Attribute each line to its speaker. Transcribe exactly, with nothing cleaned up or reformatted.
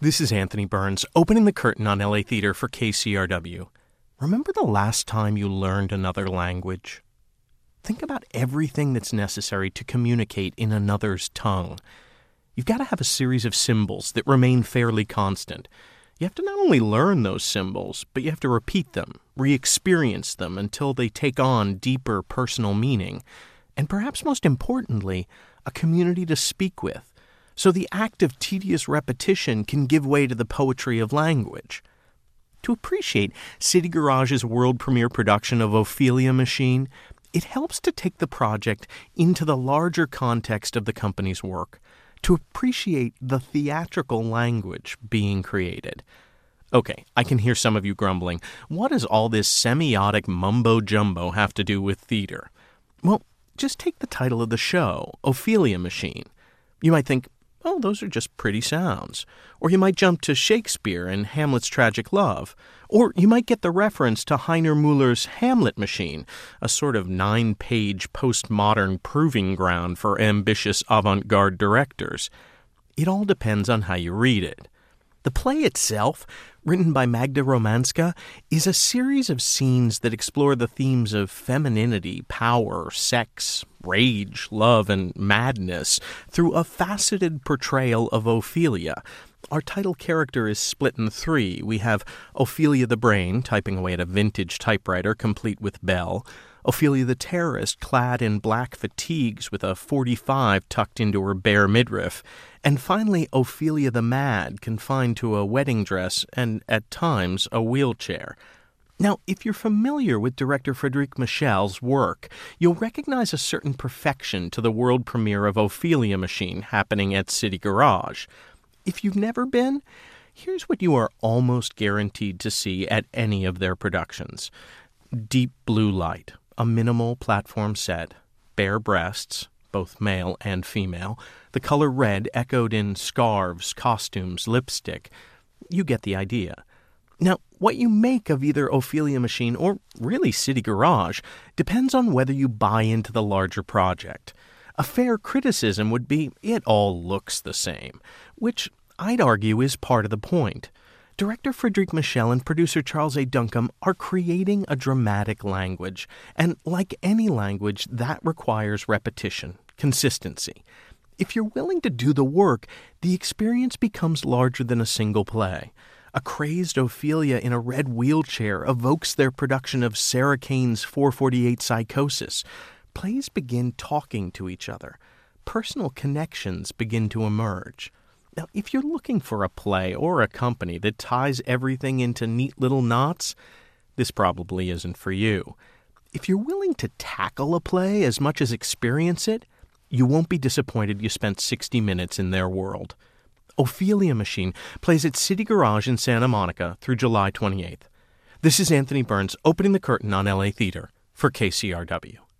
Speaker 1: This is Anthony Burns, opening the curtain on L A Theater for K C R W. Remember the last time you learned another language? Think about everything that's necessary to communicate in another's tongue. You've got to have a series of symbols that remain fairly constant. You have to not only learn those symbols, but you have to repeat them, re-experience them until they take on deeper personal meaning, and perhaps most importantly, a community to speak with. So the act of tedious repetition can give way to the poetry of language. To appreciate City Garage's world premiere production of Ophelia Machine, it helps to take the project into the larger context of the company's work, to appreciate the theatrical language being created. Okay, I can hear some of you grumbling. What does all this semiotic mumbo-jumbo have to do with theater? Well, just take the title of the show, Ophelia Machine. You might think, oh, those are just pretty sounds. Or you might jump to Shakespeare and Hamlet's Tragic Love. Or you might get the reference to Heiner Muller's Hamlet Machine, a sort of nine-page postmodern proving ground for ambitious avant-garde directors. It all depends on how you read it. The play itself, written by Magda Romanska, is a series of scenes that explore the themes of femininity, power, sex, rage, love, and madness through a faceted portrayal of Ophelia. Our title character is split in three. We have Ophelia the Brain, typing away at a vintage typewriter complete with bell; Ophelia the Terrorist, clad in black fatigues with a forty-five tucked into her bare midriff; and finally Ophelia the Mad, confined to a wedding dress and, at times, a wheelchair. Now, if you're familiar with director Frédéric Michel's work, you'll recognize a certain perfection to the world premiere of Ophelia Machine happening at City Garage. If you've never been, here's what you are almost guaranteed to see at any of their productions. Deep blue light, a minimal platform set, bare breasts, both male and female, the color red echoed in scarves, costumes, lipstick. You get the idea. Now, what you make of either Ophelia Machine or really City Garage depends on whether you buy into the larger project. A fair criticism would be it all looks the same, which I'd argue is part of the point. Director Frédéric Michel and producer Charles A. Duncombe are creating a dramatic language, and like any language, that requires repetition, consistency. If you're willing to do the work, the experience becomes larger than a single play. A crazed Ophelia in a red wheelchair evokes their production of Sarah Kane's four forty-eight Psychosis. Plays begin talking to each other. Personal connections begin to emerge. Now, if you're looking for a play or a company that ties everything into neat little knots, this probably isn't for you. If you're willing to tackle a play as much as experience it, you won't be disappointed you spent sixty minutes in their world. Ophelia Machine plays at City Garage in Santa Monica through July twenty-eighth. This is Anthony Burns opening the curtain on L A Theater for K C R W.